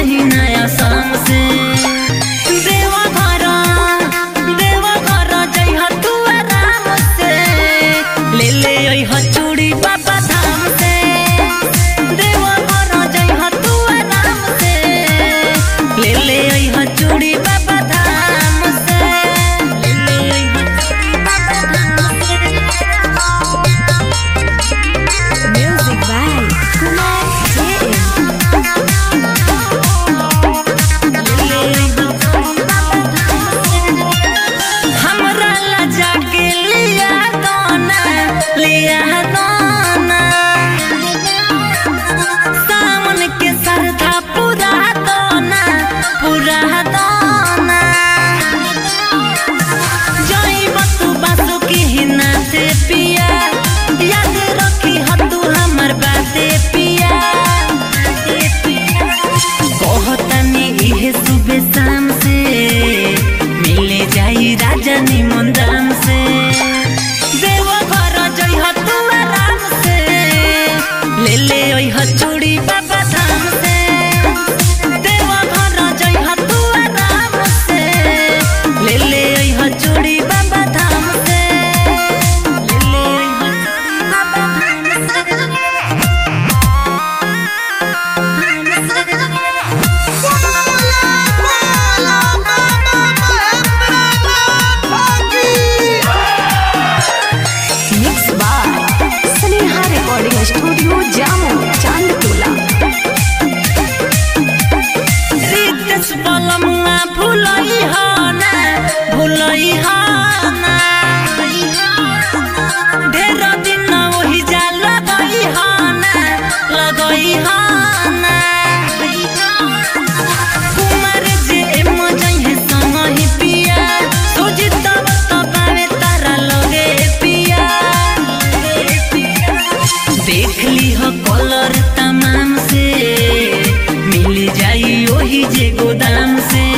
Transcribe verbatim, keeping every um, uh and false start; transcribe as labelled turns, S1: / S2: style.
S1: कहीं नया शाम से देवा घर देवा घर जइहा तू आराम से ले ले अइहा चूड़ी बाबा धाम से देवा घर जइहा तू आराम से ले ले अइहा चूड़ी बाबा धाम से ले ले अइहा चूड़ी बाबा धाम से।
S2: Music by Kumar J M.
S1: हमरा ला जाके लिया दोना लिया दोना सावन के सरधा पूरा दोना पूरा दोना जइब तू बासु की हिना से पिया याद रखी ह तू हमर बाते पिया कहतनी इहे सुबह शाम से मिले जाई राजा निमन दाम से देवा घर जइहा तू आराम से ले ले अइहा चूड़ी बाबा धाम से देवा घर जइहा तू आराम से ले ले अइहा चूड़ी बाबा धाम से ले ले अइहा चूड़ी बाबा धाम से।
S2: Mixed by Sneha Recording Studio, Jammu, Chandtola.
S1: Ritesh बलमुआ भुलई हो ना भुलई हो ना ढेर दिन वही जा लगई हो ना लगई हो ना कुमार जे एम जइहे संग ही पिया सोजी तब तबावे तारा लगे पिया देख ली हो कलर तमाम से मिल जाई ओही जे गोदाम से